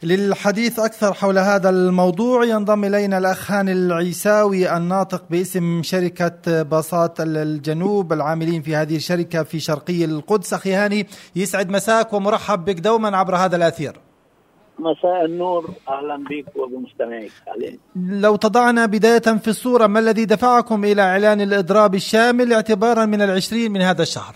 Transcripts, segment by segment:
للحديث أكثر حول هذا الموضوع ينضم إلينا الأخ هاني العيساوي الناطق باسم شركة باصات الجنوب العاملين في هذه الشركة في شرقي القدس. أخي هاني، يسعد مساك ومرحب بك دوما عبر هذا الأثير. مساء النور، أهلا بك وبمستمعيك. لو تضعنا بداية في الصورة، ما الذي دفعكم إلى إعلان الإضراب الشامل اعتبارا من 20 من هذا الشهر؟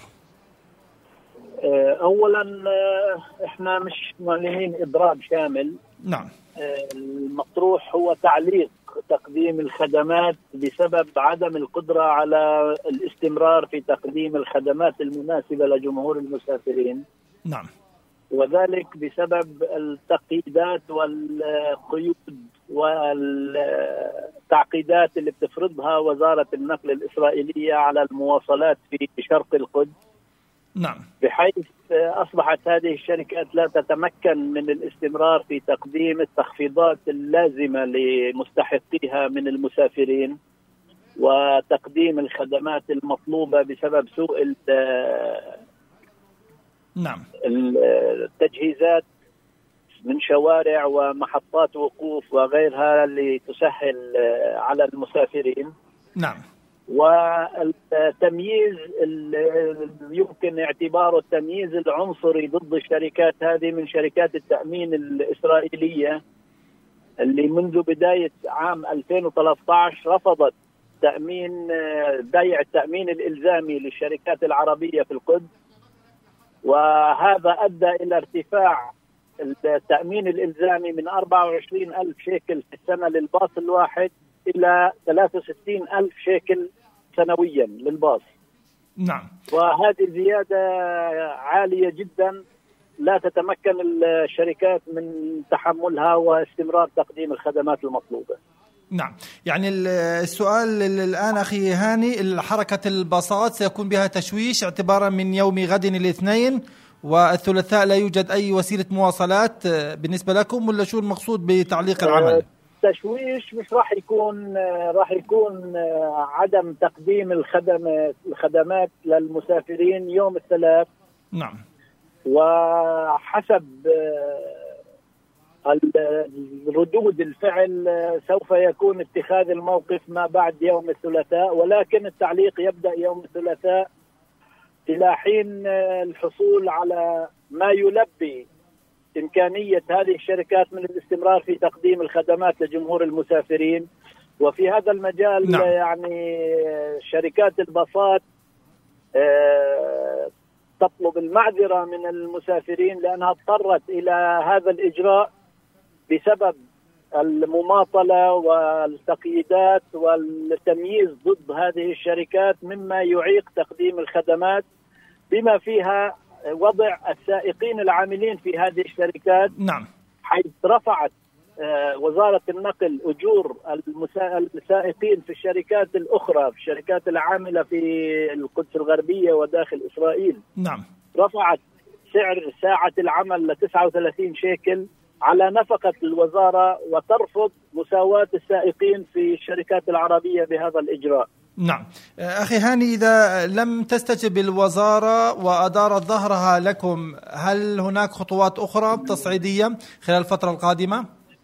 أولا إحنا مش معلنين إضراب شامل. نعم. المطروح هو تعليق تقديم الخدمات بسبب عدم القدرة على الاستمرار في تقديم الخدمات المناسبة لجمهور المسافرين. نعم. وذلك بسبب التقييدات والقيود والتعقيدات اللي بتفرضها وزارة النقل الإسرائيلية على المواصلات في شرق القدس. نعم. بحيث أصبحت هذه الشركات لا تتمكن من الاستمرار في تقديم التخفيضات اللازمة لمستحقيها من المسافرين وتقديم الخدمات المطلوبة بسبب سوء نعم التجهيزات من شوارع ومحطات وقوف وغيرها اللي تسهل على المسافرين. نعم. والتمييز يمكن اعتباره التمييز العنصري ضد الشركات هذه من شركات التأمين الإسرائيلية اللي منذ بداية عام 2013 رفضت بيع التأمين الإلزامي للشركات العربية في القدس، وهذا أدى إلى ارتفاع التأمين الإلزامي من 24,000 شيكل في السنة للباص الواحد إلى 63,000 شيكل سنويا للباص. نعم. وهذه زيادة عالية جدا لا تتمكن الشركات من تحملها واستمرار تقديم الخدمات المطلوبة. نعم. يعني السؤال الآن أخي هاني، حركة الباصات سيكون بها تشويش اعتبارا من يوم غد الاثنين والثلاثاء لا يوجد أي وسيلة مواصلات بالنسبة لكم، ولا شو المقصود بتعليق العمل؟ تشويش مش راح يكون عدم تقديم الخدمات للمسافرين يوم الثلاث. نعم. وحسب ردود الفعل سوف يكون اتخاذ الموقف ما بعد يوم الثلاثاء، ولكن التعليق يبدأ يوم الثلاثاء إلى حين الحصول على ما يلبي إمكانية هذه الشركات من الاستمرار في تقديم الخدمات لجمهور المسافرين. وفي هذا المجال نعم. يعني شركات الباصات تطلب المعذرة من المسافرين لأنها اضطرت إلى هذا الإجراء بسبب المماطلة والتقييدات والتمييز ضد هذه الشركات مما يعيق تقديم الخدمات، بما فيها وضع السائقين العاملين في هذه الشركات. نعم. حيث رفعت وزارة النقل أجور السائقين في الشركات الأخرى، في الشركات العاملة في القدس الغربية وداخل إسرائيل. نعم. رفعت سعر ساعة العمل ل 39 شيكل على نفقة الوزارة، وترفض مساواة السائقين في الشركات العربية بهذا الإجراء. نعم. أخي هاني، إذا لم تستجب الوزارة وأدارت ظهرها لكم، هل هناك خطوات أخرى تصعيدية خلال الفترة القادمة؟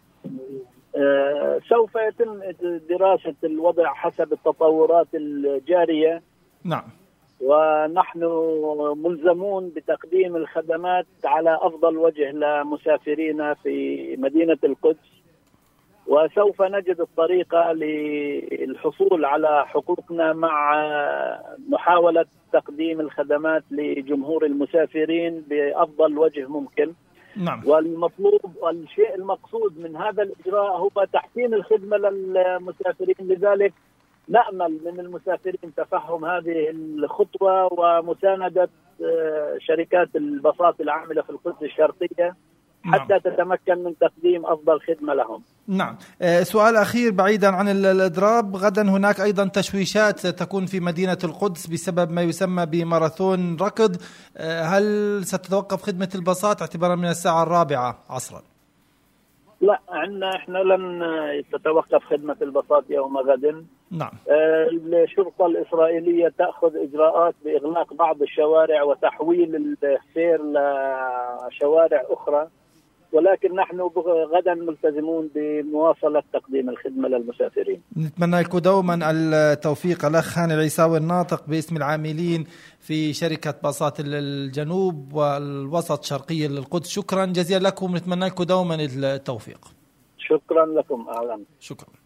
سوف يتم دراسة الوضع حسب التطورات الجارية. نعم. ونحن ملزمون بتقديم الخدمات على أفضل وجه لمسافرينا في مدينة القدس، وسوف نجد الطريقة للحصول على حقوقنا مع محاولة تقديم الخدمات لجمهور المسافرين بأفضل وجه ممكن. نعم. والمطلوب والشيء المقصود من هذا الإجراء هو تحسين الخدمة للمسافرين، لذلك نأمل من المسافرين تفهم هذه الخطوة ومساندة شركات الباصات العاملة في القدس الشرقية حتى تتمكن من تقديم أفضل خدمة لهم. نعم. سؤال أخير بعيدا عن الإضراب، غدا هناك أيضا تشويشات تكون في مدينة القدس بسبب ما يسمى بماراثون ركض، هل ستتوقف خدمة الباصات اعتبارا من الساعة 4 عصرا؟ لا، احنا لن تتوقف خدمة الباصات يوم غد. نعم. الشرطة الإسرائيلية تأخذ إجراءات بإغلاق بعض الشوارع وتحويل السير لشوارع أخرى، ولكن نحن غدا ملتزمون بمواصلة تقديم الخدمة للمسافرين. نتمنى لكم دوما التوفيق. الأخ هاني العيساوي الناطق باسم العاملين في شركة باصات الجنوب والوسط شرقية للقدس، شكرا جزيلا لكم، نتمنى لكم دوما التوفيق. شكرا لكم. أهلا. شكرا.